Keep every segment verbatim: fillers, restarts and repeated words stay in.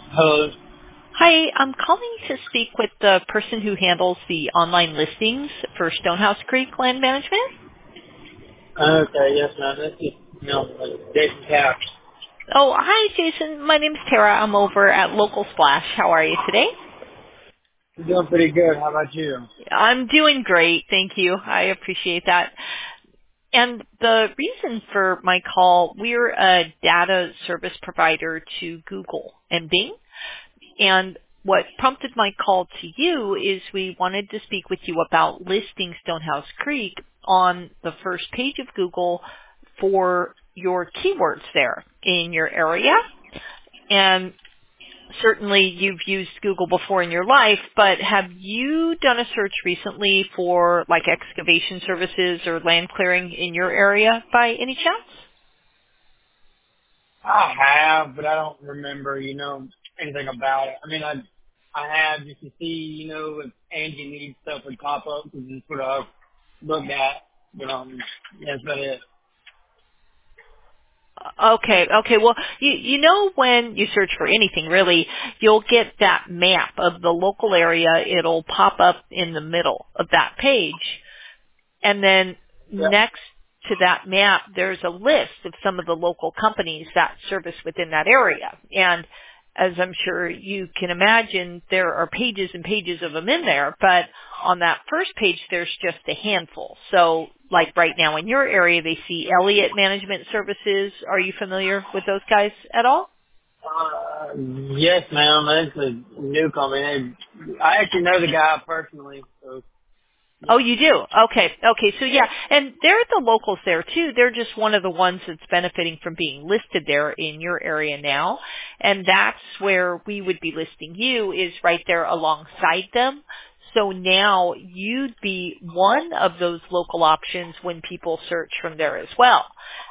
Hello. Hi, I'm calling to speak with the person who handles the online listings for Stonehouse Creek Land Management. Okay, yes, ma'am. This is, you know, Jason Couch. Oh, hi, Jason. My name's Tara. I'm over at Local Splash. How are you today? I'm doing pretty good. How about you? I'm doing great. Thank you. I appreciate that. And the reason for my call, we're a data service provider to Google and Bing. And what prompted my call to you is we wanted to speak with you about listing Stonehouse Creek on the first page of Google for your keywords there in your area. And certainly you've used Google before in your life, but have you done a search recently for like excavation services or land clearing in your area by any chance? I have, but I don't remember, you know, anything about it. I mean, I I have just to see, you know, if Angie needs stuff would pop up and just sort of look at, but um, that's about it. Okay, okay. Well, you, you know when you search for anything really, you'll get that map of the local area. It'll pop up in the middle of that page. And then Yep. next to that map, there's a list of some of the local companies that service within that area. And as I'm sure you can imagine, there are pages and pages of them in there, but on that first page, there's just a handful. So like right now in your area, they see Elliott Management Services. Are you familiar with those guys at all? Uh, yes, ma'am. It's a new company. I actually know the guy personally, so Oh, yeah. you do? Okay. Okay. So yeah, and they're the locals there too. They're just one of the ones that's benefiting from being listed there in your area now. And that's where we would be listing you is right there alongside them. So now you'd be one of those local options when people search from there as well.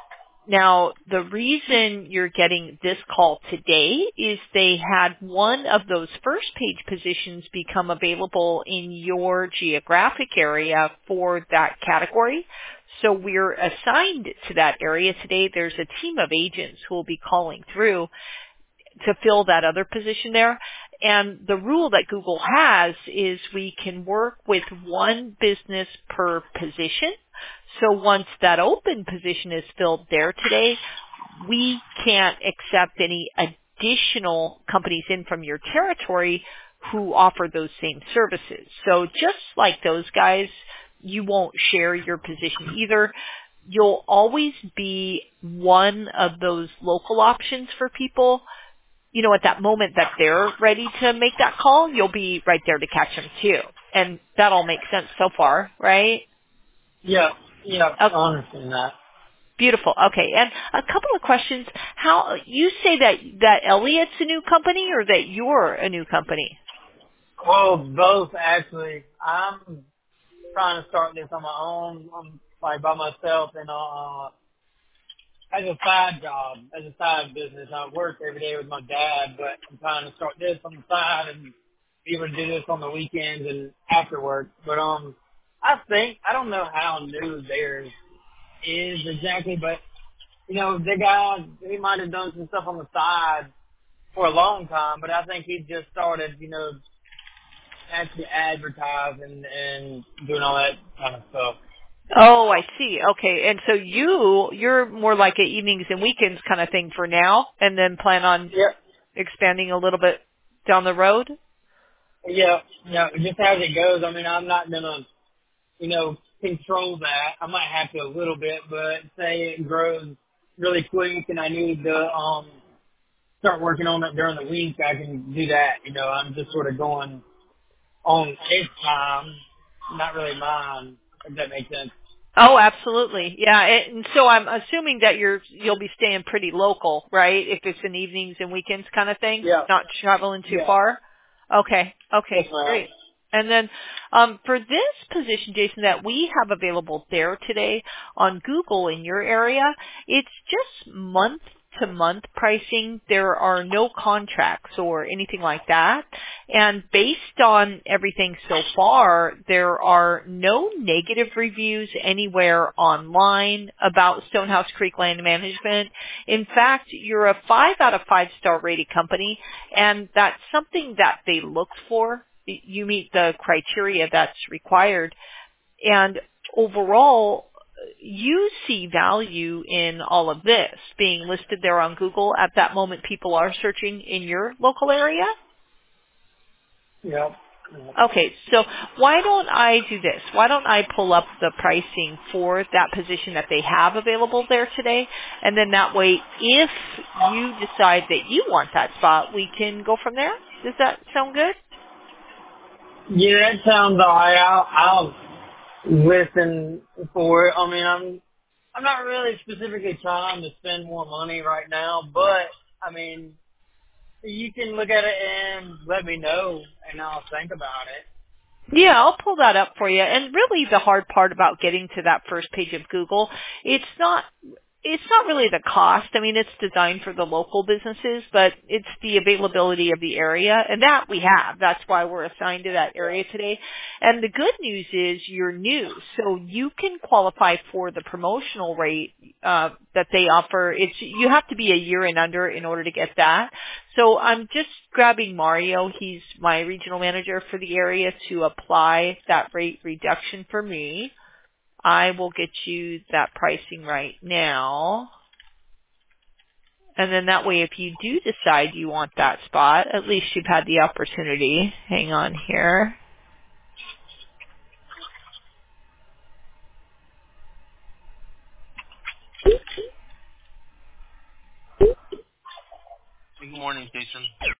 Now, the reason you're getting this call today is they had one of those first page positions become available in your geographic area for that category. So we're assigned to that area today. There's a team of agents who will be calling through to fill that other position there. And the rule that Google has is we can work with one business per position. So once that open position is filled there today, we can't accept any additional companies in from your territory who offer those same services. So just like those guys, you won't share your position either. You'll always be one of those local options for people. You know, at that moment that they're ready to make that call, you'll be right there to catch them too. And that all makes sense so far, right? Yeah, yeah, Oh, I understand that. beautiful. Okay. And a couple of questions. How, you say that, that Elliott's a new company or that you're a new company? Well, both actually. I'm trying to start this on my own, um, like by myself, and uh, as a side job, as a side business. I work every day with my dad, but I'm trying to start this on the side and be able to do this on the weekends and after work. But um, I think I don't know how new theirs is exactly, but you know, the guy he might have done some stuff on the side for a long time, but I think he just started, you know, actually advertising and doing all that kind of stuff. Oh, I see. Okay. And so you, you're more like a evenings and weekends kind of thing for now and then plan on Yep. expanding a little bit down the road? Yeah, yeah, just as it goes. I mean, I'm not gonna, you know, control that. I might have to a little bit, but say it grows really quick and I need to um start working on it during the week, I can do that. You know, I'm just sort of going on his time, not really mine, if that makes sense. Oh, absolutely. Yeah. And so I'm assuming that you're, you'll be staying pretty local, right? If it's an evenings and weekends kind of thing, Yeah, not traveling too yeah, far. Okay. yes, Okay. ma'am. Great. And then, um, for this position, Jason, that we have available there today on Google in your area, it's just month month-to-month pricing. There are no contracts or anything like that. And based on everything so far, there are no negative reviews anywhere online about Stonehouse Creek Land Management. In fact, you're a five out of five star rated company, and that's something that they looked for. You meet the criteria that's required. And overall, you see value in all of this being listed there on Google. At that moment, people are searching in your local area. Yep. Yep. Okay, so why don't I do this? Why don't I pull up the pricing for that position that they have available there today? And then that way, if you decide that you want that spot, we can go from there. Does that sound good? Yeah, that sounds alright. I'll, I'll listen for it. I mean, I'm, I'm not really specifically trying to spend more money right now, but I mean, you can look at it and let me know, and I'll think about it. Yeah, I'll pull that up for you. And really the hard part about getting to that first page of Google, it's not it's not really the cost. I mean, it's designed for the local businesses, but it's the availability of the area, and that we have. That's why we're assigned to that area today. And the good news is you're new, so you can qualify for the promotional rate uh, that they offer. It's you have to be a year and under in order to get that. So I'm just grabbing Mario. He's my regional manager for the area to apply that rate reduction for me. I will get you that pricing right now. And then that way, if you do decide you want that spot, at least you've had the opportunity. Hang on here. Good morning, Jason.